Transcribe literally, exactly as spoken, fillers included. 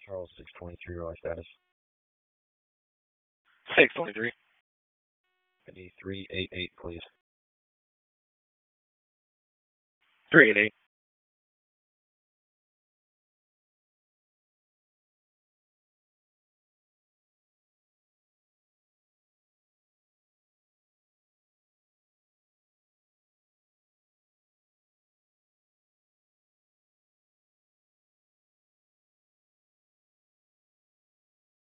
Charles six twenty-three, relay status. six twenty-three. I need three eight eight, please. three eight eight.